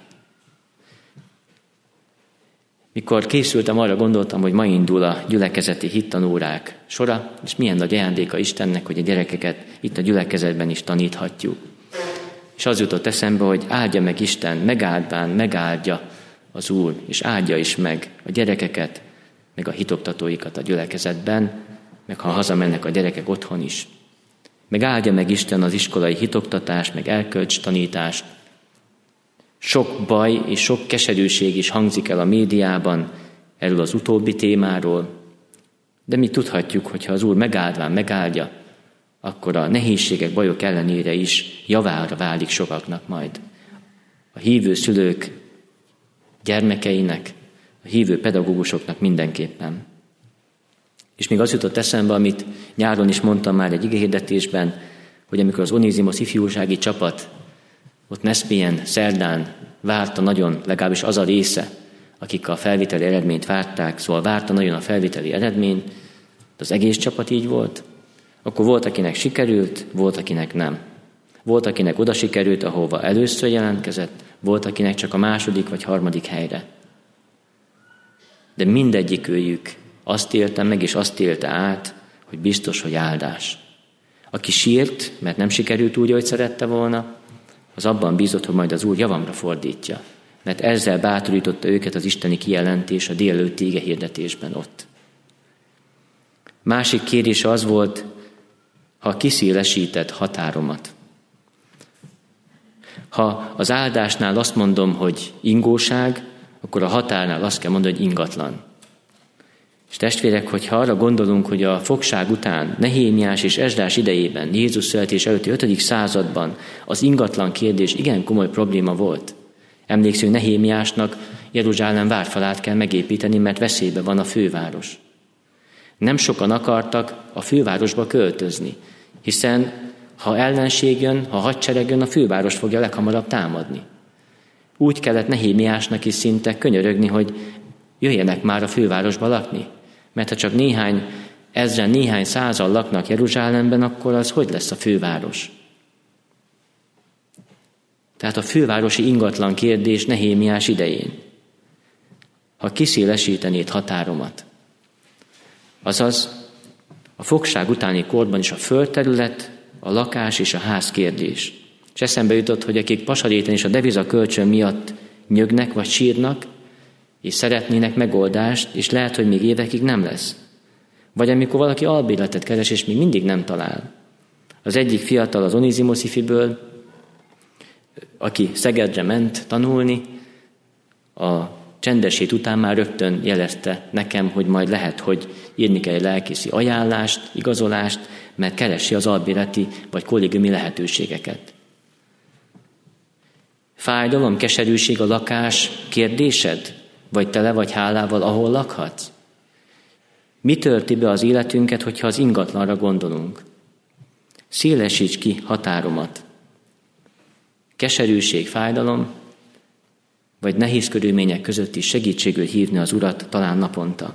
Mikor készültem, arra gondoltam, hogy ma indul a gyülekezeti hittanórák sora, és milyen nagy ajándéka Istennek, hogy a gyerekeket itt a gyülekezetben is taníthatjuk. És az jutott eszembe, hogy áldja meg Isten, megáldván, megáldja az Úr, és áldja is meg a gyerekeket, meg a hitoktatóikat a gyülekezetben, meg ha hazamennek a gyerekek otthon is. Meg áldja meg Isten az iskolai hitoktatást, meg elkölcs tanítást. Sok baj és sok keserűség is hangzik el a médiában erről az utóbbi témáról, de mi tudhatjuk, hogy ha az Úr megáldván megáldja, akkor a nehézségek, bajok ellenére is javára válik sokaknak majd. A hívő szülők gyermekeinek, a hívő pedagógusoknak mindenképpen. És még az jutott eszembe, amit nyáron is mondtam már egy igehirdetésben, hogy amikor az Onézimosz ifjúsági csapat ott Neszpélyen szerdán várta nagyon, legalábbis az a része, akik a felvételi eredményt várták, szóval várta nagyon a felvételi eredményt, de az egész csapat így volt, akkor volt, akinek sikerült, volt, akinek nem. Volt, akinek oda sikerült, ahova először jelentkezett, volt, akinek csak a második vagy harmadik helyre. De mindegyik őjük azt élte meg, és azt élte át, hogy biztos, hogy áldás. Aki sírt, mert nem sikerült úgy, ahogy szerette volna, az abban bízott, hogy majd az Úr javamra fordítja. Mert ezzel bátorította őket az isteni kijelentés a délelőtti ige hirdetésben ott. Másik kérés az volt, ha kiszélesíted határomat. Ha az áldásnál azt mondom, hogy ingóság, akkor a határnál azt kell mondani, hogy ingatlan. És testvérek, hogyha arra gondolunk, hogy a fogság után, Nehémiás és Esdrás idejében, Jézus születés előtti ötödik században az ingatlan kérdés igen komoly probléma volt. Emlékszünk, Nehémiásnak Jeruzsálem várfalát kell megépíteni, mert veszélybe van a főváros. Nem sokan akartak a fővárosba költözni, hiszen ha ellenség jön, ha hadsereg jön, a főváros fogja leghamarabb támadni. Úgy kellett Nehémiásnak is szinte könyörögni, hogy jöjjenek már a fővárosba lakni. Mert ha csak néhány ezren, néhány százal laknak Jeruzsálemben, akkor az hogy lesz a főváros? Tehát a fővárosi ingatlan kérdés Nehémiás idején. Ha kiszélesítenéd határomat, azaz a fogság utáni korban is a földterület, a lakás és a ház kérdés. És eszembe jutott, hogy akik Pasaréten és a deviza kölcsön miatt nyögnek vagy sírnak, és szeretnének megoldást, és lehet, hogy még évekig nem lesz. Vagy amikor valaki albérletet keres, és még mindig nem talál. Az egyik fiatal az Onizimoszifiből, aki Szegedre ment tanulni, a csendes hét után már rögtön jelezte nekem, hogy majd lehet, hogy írni kell egy lelkészi ajánlást, igazolást, mert keresi az albérleti vagy kollégiumi lehetőségeket. Fájdalom, keserűség a lakás kérdésed? Vagy tele vagy hálával, ahol lakhatsz? Mi törti be az életünket, hogyha az ingatlanra gondolunk? Szélesíts ki határomat. Keserűség, fájdalom, vagy nehéz körülmények között is segítségül hívni az Urat talán naponta.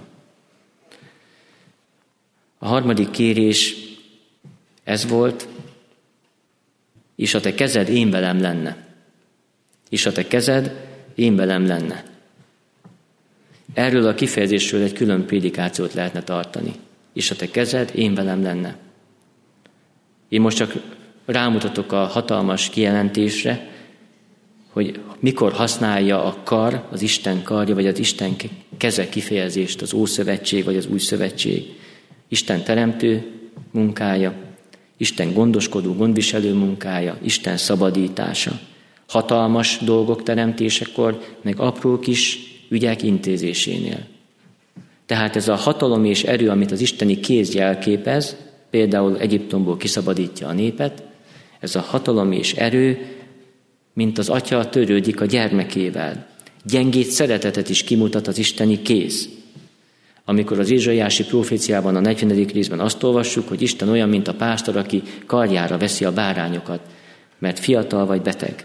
A harmadik kérés ez volt, és a te kezed én velem lenne. És a te kezed én velem lenne. Erről a kifejezésről egy külön prédikációt lehetne tartani. És a te kezed én velem lenne. Én most csak rámutatok a hatalmas kijelentésre, hogy mikor használja a kar, az Isten karja, vagy az Isten keze kifejezést, az Ószövetség, vagy az Új Szövetség. Isten teremtő munkája, Isten gondoskodó, gondviselő munkája, Isten szabadítása. Hatalmas dolgok teremtésekor, meg apró kis ügyek intézésénél. Tehát ez a hatalom és erő, amit az isteni kéz jelképez, például Egyiptomból kiszabadítja a népet, ez a hatalom és erő, mint az atya törődik a gyermekével. Gyengét szeretetet is kimutat az isteni kéz. Amikor az Ézsaiási proféciában a negyvenedik részben azt olvassuk, hogy Isten olyan, mint a pásztor, aki karjára veszi a bárányokat, mert fiatal vagy beteg.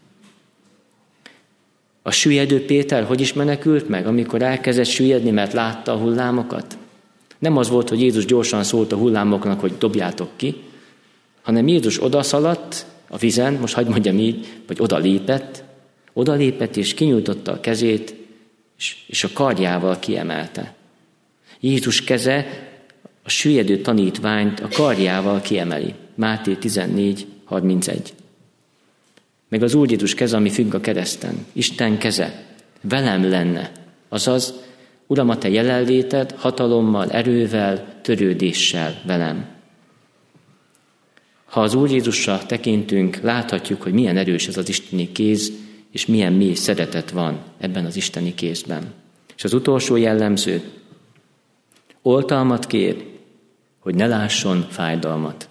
A süllyedő Péter hogy is menekült meg, amikor elkezdett süllyedni, mert látta a hullámokat? Nem az volt, hogy Jézus gyorsan szólt a hullámoknak, hogy dobjátok ki, hanem Jézus odaszaladt a vizen, most hagyd mondjam így, vagy odalépett, odalépett és kinyújtotta a kezét, és, és a karjával kiemelte. Jézus keze a süllyedő tanítványt a karjával kiemeli. Máté tizennégy harmincegy. Meg az Úr Jézus keze, ami függ a kereszten. Isten keze. Velem lenne. Azaz, Uram, a te jelenléted hatalommal, erővel, törődéssel velem. Ha az Úr Jézusra tekintünk, láthatjuk, hogy milyen erős ez az isteni kéz, és milyen mély szeretet van ebben az isteni kézben. És az utolsó jellemző, oltalmat kér, hogy ne lásson fájdalmat.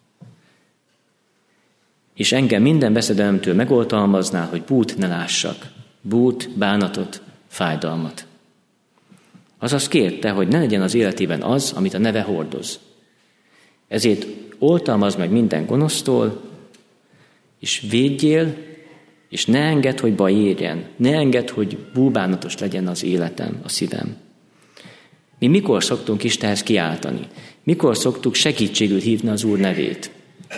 És engem minden veszedelemtől megoltalmaznál, hogy bút ne lássak. Bút, bánatot, fájdalmat. Azaz kérte, hogy ne legyen az életében az, amit a neve hordoz. Ezért oltalmaz meg minden gonosztól, és védjél, és ne engedd, hogy baj érjen. Ne engedd, hogy búbánatos legyen az életem, a szívem. Mi mikor szoktunk Istenhez kiáltani? Mikor szoktuk segítségül hívni az Úr nevét?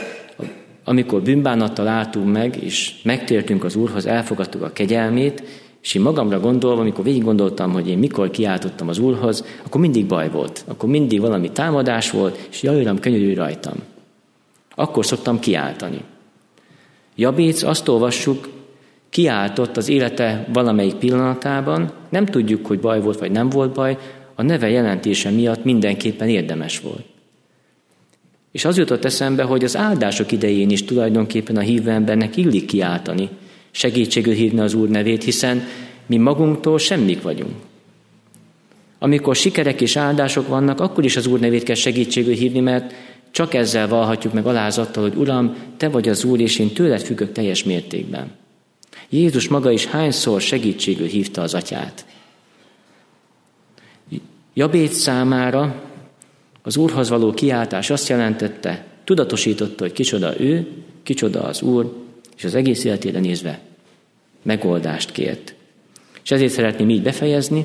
Amikor bűnbánattal álltunk meg, és megtértünk az Úrhoz, elfogadtuk a kegyelmét, És én magamra gondolva, amikor végig gondoltam, hogy én mikor kiáltottam az Úrhoz, akkor mindig baj volt. Akkor mindig valami támadás volt, és jaj, uram, könyörülj rajtam. Akkor szoktam kiáltani. Jabéc, azt olvassuk, kiáltott az élete valamelyik pillanatában, nem tudjuk, hogy baj volt, vagy nem volt baj, a neve jelentése miatt mindenképpen érdemes volt. És az jutott eszembe, hogy az áldások idején is tulajdonképpen a hívő embernek illik kiáltani, segítségül hívni az Úr nevét, hiszen mi magunktól semmik vagyunk. Amikor sikerek és áldások vannak, akkor is az Úr nevét kell segítségül hívni, mert csak ezzel vallhatjuk meg alázattal, hogy Uram, Te vagy az Úr, és én tőled függök teljes mértékben. Jézus maga is hányszor segítségül hívta az Atyát. Jabéc számára az Úrhoz való kiáltás azt jelentette, tudatosította, hogy kicsoda ő, kicsoda az Úr, és az egész életére nézve megoldást kért. És ezért szeretném így befejezni.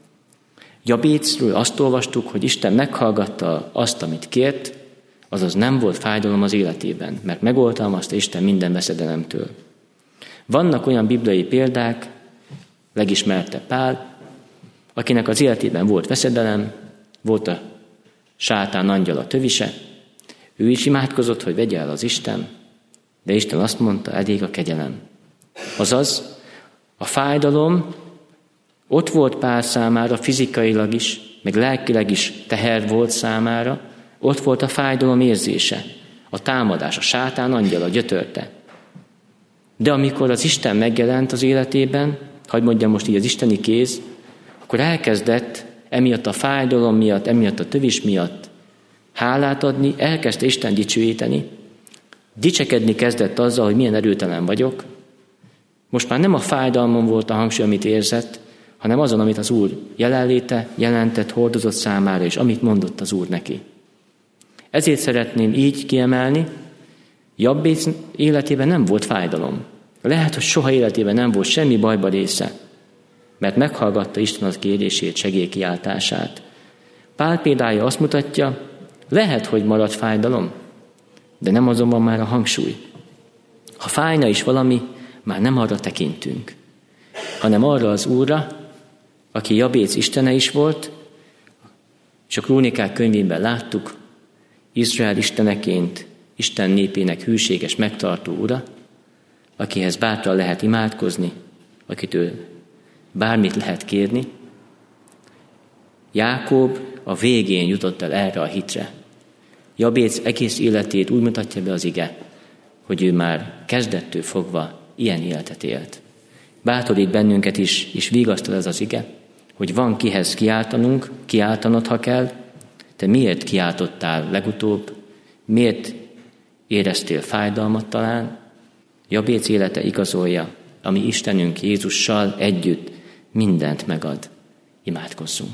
Jabécről azt olvastuk, hogy Isten meghallgatta azt, amit kért, azaz nem volt fájdalom az életében, mert megoltalmazta Isten minden veszedelemtől. Vannak olyan bibliai példák, legismertebb Pál, akinek az életében volt veszedelem, volt a sátán angyala tövise, ő is imádkozott, hogy vegye el az Isten, de Isten azt mondta, elég a kegyelem. Azaz, a fájdalom ott volt Pál számára fizikailag is, meg lelkileg is teher volt számára, ott volt a fájdalom érzése, a támadás, a sátán angyala gyötörte. De amikor az Isten megjelent az életében, hadd mondjam most így az isteni kéz, akkor elkezdett emiatt a fájdalom miatt, emiatt a tövis miatt hálát adni, elkezdte Isten dicsőíteni, dicsekedni kezdett azzal, hogy milyen erőtelen vagyok. Most már nem a fájdalmon volt a hangsúly, amit érzett, hanem azon, amit az Úr jelenléte, jelentett, hordozott számára, és amit mondott az Úr neki. Ezért szeretném így kiemelni, Jabéc életében nem volt fájdalom. Lehet, hogy soha életében nem volt semmi bajba része, mert meghallgatta Isten az kérését, segélykiáltását. Pál példája azt mutatja, lehet, hogy marad fájdalom, de nem azonban már a hangsúly. Ha fájna is valami, már nem arra tekintünk, hanem arra az Úrra, aki Jabéc istene is volt, és a Krónikák könyvében láttuk, Izrael isteneként, Isten népének hűséges, megtartó ura, akihez bátran lehet imádkozni, akitől bármit lehet kérni. Jákob a végén jutott el erre a hitre. Jabéc egész életét úgy mutatja be az ige, hogy ő már kezdettől fogva ilyen életet élt. Bátorít bennünket is, és vigasztal ez az ige, hogy van kihez kiáltanunk, kiáltanod, ha kell. Te miért kiáltottál legutóbb? Miért éreztél fájdalmat talán? Jabéc élete igazolja, ami Istenünk Jézussal együtt mindent megad. Imádkozzunk.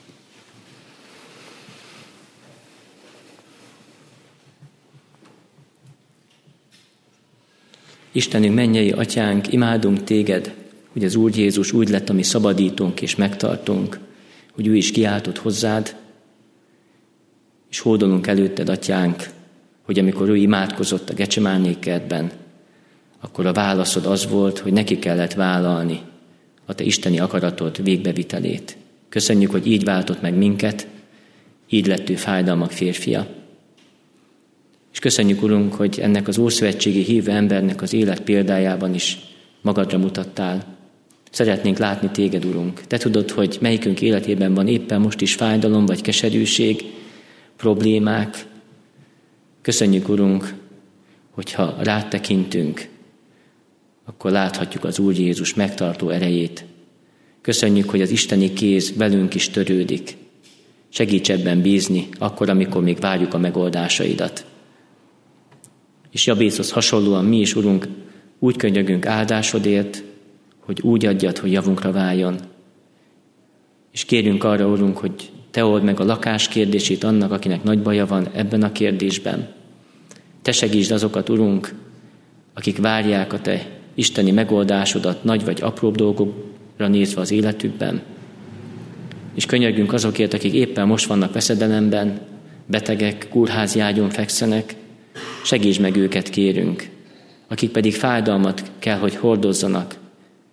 Istenünk, mennyei Atyánk, imádunk Téged, hogy az Úr Jézus úgy lett a mi szabadítónk és megtartunk, hogy ő is kiáltott hozzád, és hódolunk előtted, Atyánk, hogy amikor ő imádkozott a Gecsemáné kertben, akkor a válaszod az volt, hogy neki kellett vállalni a te isteni akaratod végbevitelét. Köszönjük, hogy így váltott meg minket, így lett ő fájdalmak férfia. És köszönjük, Urunk, hogy ennek az ószövetségi hívő embernek az élet példájában is magadra mutattál. Szeretnénk látni téged, Urunk. Te tudod, hogy melyikünk életében van éppen most is fájdalom vagy keserűség, problémák. Köszönjük, Urunk, hogyha rád tekintünk, akkor láthatjuk az Úr Jézus megtartó erejét. Köszönjük, hogy az isteni kéz velünk is törődik. Segíts ebben bízni, akkor, amikor még várjuk a megoldásaidat. És Jabéchoz hasonlóan mi is, Urunk, úgy könyörgünk áldásodért, hogy úgy adjad, hogy javunkra váljon. És kérjünk arra, Urunk, hogy Te old meg a lakás kérdését annak, akinek nagy baja van ebben a kérdésben. Te segítsd azokat, Urunk, akik várják a Te isteni megoldásodat nagy vagy apróbb dolgokra nézve az életükben. És könyörgünk azokért, akik éppen most vannak veszedelemben, betegek, kórházi ágyon fekszenek, segítsd meg őket, kérünk. Akik pedig fájdalmat kell, hogy hordozzanak,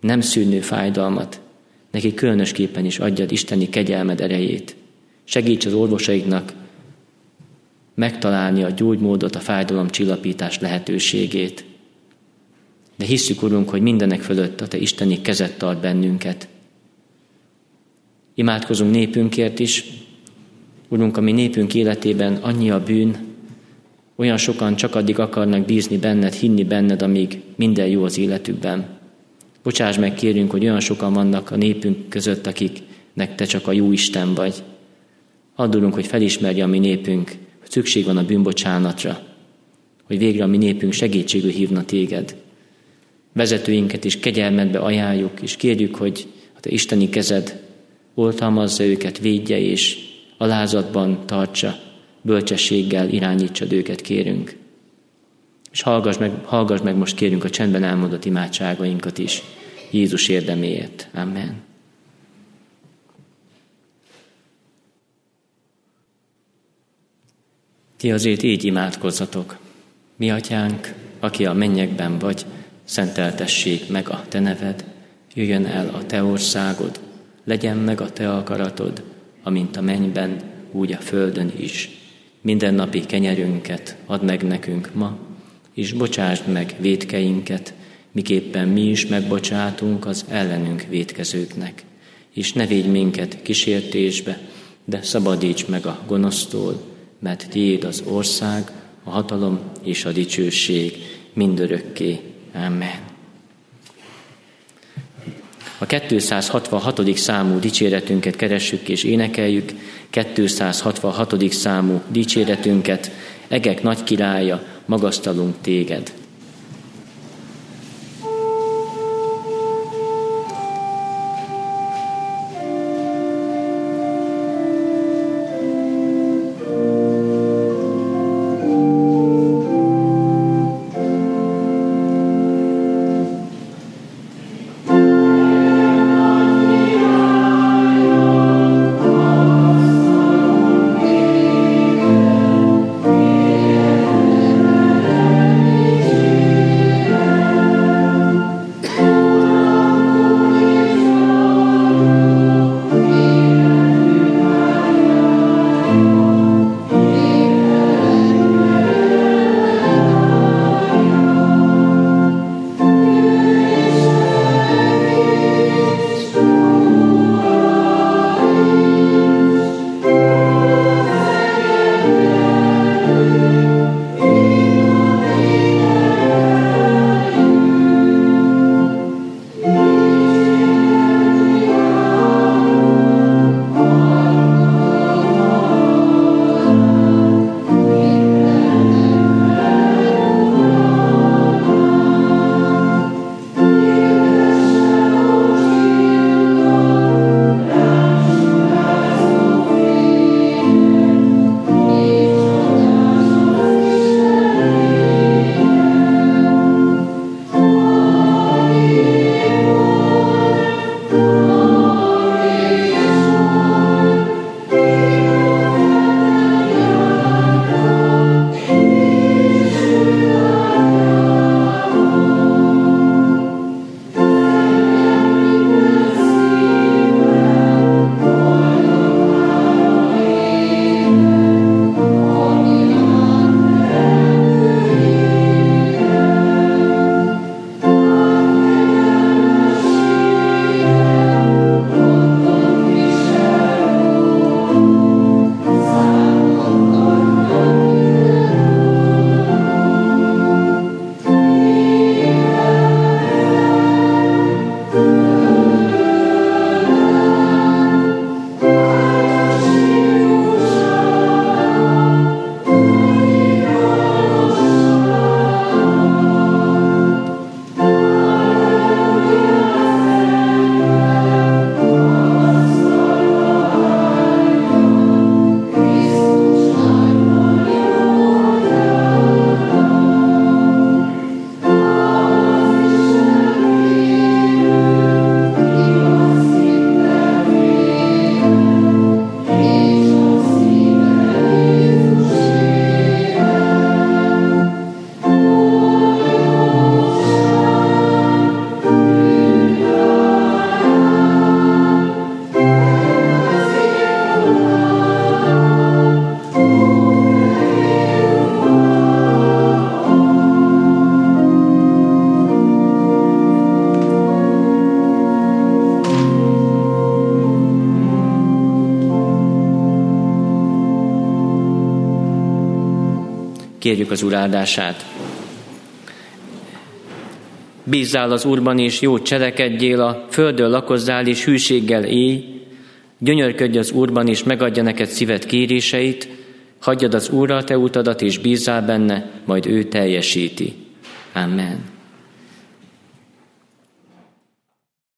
nem szűnő fájdalmat, neki különösképpen is adjad isteni kegyelmed erejét. Segíts az orvosaiknak megtalálni a gyógymódot, a fájdalom csillapítás lehetőségét. De hisszük, Urunk, hogy mindenek fölött a Te isteni kezed tart bennünket. Imádkozunk népünkért is. Urunk, a mi népünk életében annyi a bűn, olyan sokan csak addig akarnak bízni benned, hinni benned, amíg minden jó az életükben. Bocsáss meg, kérünk, hogy olyan sokan vannak a népünk között, akiknek Te csak a jó Isten vagy. Add, Urunk, hogy felismerje a mi népünk, hogy szükség van a bűnbocsánatra, hogy végre a mi népünk segítségül hívna Téged. Vezetőinket is kegyelmedbe ajánljuk, és kérjük, hogy a Te isteni kezed oltalmazza őket, védje és alázatban tartsa, bölcsességgel irányítsad őket, kérünk. És hallgass meg, hallgass meg most, kérünk, a csendben elmondott imádságainkat is, Jézus érdeméért. Amen. Ti azért így imádkozzatok. Mi atyánk, aki a mennyekben vagy, szenteltessék meg a Te neved, jöjjön el a Te országod, legyen meg a Te akaratod, amint a mennyben, úgy a földön is. Mindennapi kenyerünket add meg nekünk ma, és bocsásd meg vétkeinket, miképpen mi is megbocsátunk az ellenünk vétkezőknek. És ne védj minket kísértésbe, de szabadíts meg a gonosztól, mert Tiéd az ország, a hatalom és a dicsőség mindörökké. Amen. A kétszázhatvanhatodik számú dicséretünket keressük és énekeljük, kétszázhatvanhatodik számú dicséretünket, egek nagy királya, magasztalunk Téged. Yeah. Kérjük az Úr áldását. Bízzál az Úrban és jót cselekedjél, a földön lakozzál és hűséggel élj, gyönyörködj az Úrban és megadja neked szíved kéréseit, hagyjad az Úrra te utadat és bízzál benne, majd ő teljesíti. Amen.